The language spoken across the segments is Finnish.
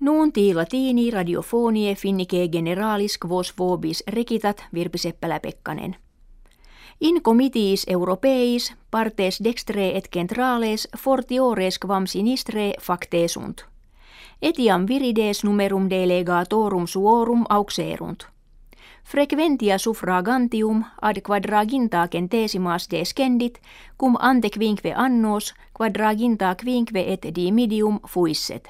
Nunti latini radiofonie finnike generalis quos vobis recitat Virpi Seppälä-Pekkanen. In comitiis europeis partes dextre et centrales fortiores quam sinistre facte sunt. Etiam virides numerum delegatorum suorum auxerunt. Frequentia suffragantium ad quadraginta centesimas descendit, cum ante quinque annos quadraginta quinque et dimidium fuisset.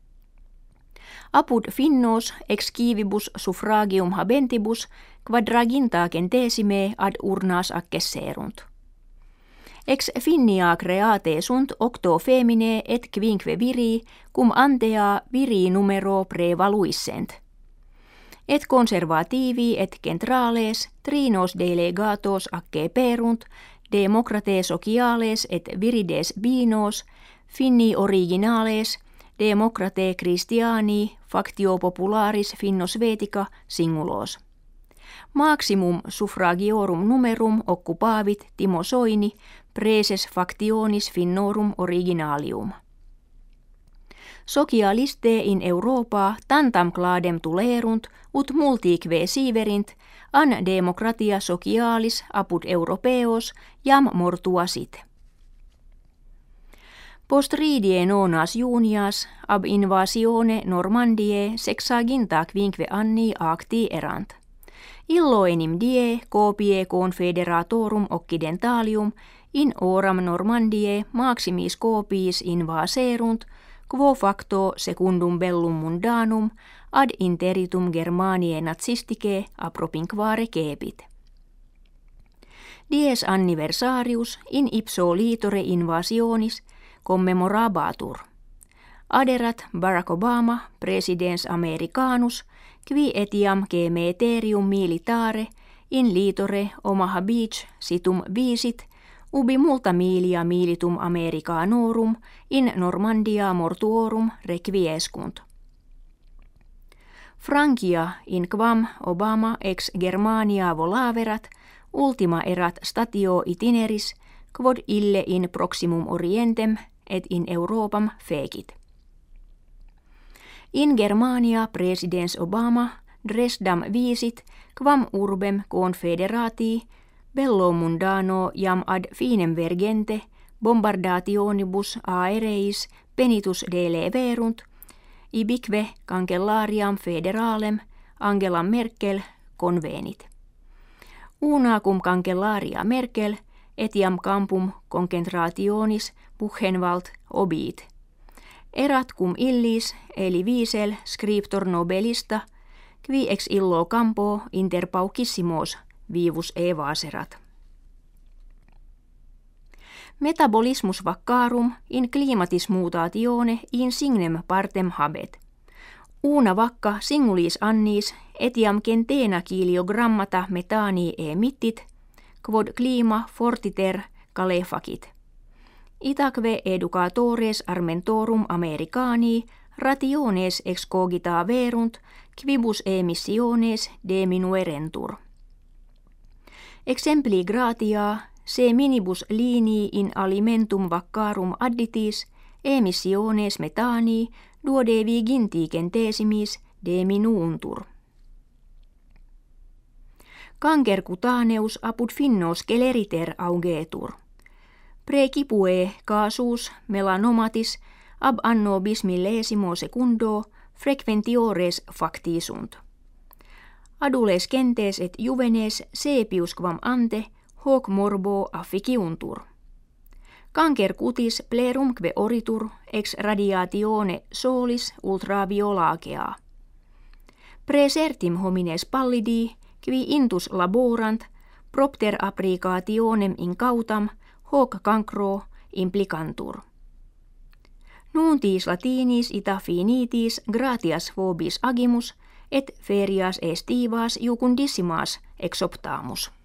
Apud finnos ex civibus suffragium habentibus quadraginta centesime ad urnas accesserunt. Ex finnia create sunt octo femine et quinque viri, cum antea viri numero prevaluissent. Et conservativi et centrales trinos delegatos acceperunt, democrates sociales et virides binos, finni originales, democrate Christiani, factio popularis finnosvetica singulos. Maximum suffragiorum numerum occupavit Timo Soini, praeses factionis finnorum originalium. Socialiste in Europa tantam cladem tulerunt ut multique siverint an democratia socialis apud europeos jam mortua sit. Post ridie nonas junias ab invasione Normandiae sexaginta quinque anni acti erant. Illo enim die copie confederatorum occidentalium in oram Normandiae maximis copiis invaserunt, quo facto secundum bellum mundanum ad interitum Germaniae nazisticae appropinquare cepit. Dies anniversarius in ipso litore invasionis commemorabatur. Aderat Barack Obama, presidens Americanus, qui etiam cemeterium militare in litore Omaha Beach situm visit, ubi multa milia militum Americanorum in Normandia mortuorum requiescunt. Francia in quam Obama ex Germania volaverat, ultima erat statio itineris, quod ille in proximum orientem et in Europam fecit. In Germania presidens Obama Dresdam visit, quam urbem confederatii bello mundano jam ad finem vergente bombardationibus aereis penitus deleverunt, ibique cancellariam federalem Angela Merkel convenit. Una cum cancellaria Merkel etiam campum concentrationis Buchenwald obit. Erat cum illis eli viisel scriptor nobelista, qui ex illo campo inter paucissimos vivus evaserat. Metabolismus vaccarum in climatis mutatione insignem partem habet. Una vacca singulis annis etiam centena kiliogrammata metanii emittit, quod clima fortiter calefacit. Itaque educatores armentorum Americani rationes ex cogita verunt, quibus emissiones diminuerentur. Exempli gratia se minibus linii in alimentum vaccarum additis emissiones metanii duodeviginti centesimis diminuuntur. Cancer cutaneus apud finnos celeriter augetur. Precipue casus melanomatis ab anno bismillesimo secundo frequentiores facti sunt. Adolescentes et juvenes sepius quam ante hoc morbo afficiuntur. Cancer cutis plerumque oritur ex radiatione solis ultraviolacea. Praesertim homines pallidi qui intus laborant propter applicationem incautam hoc cancro implicantur. Nuntis latinis ita finitis gratias vobis agimus et ferias estivas jucundissimas exoptamus.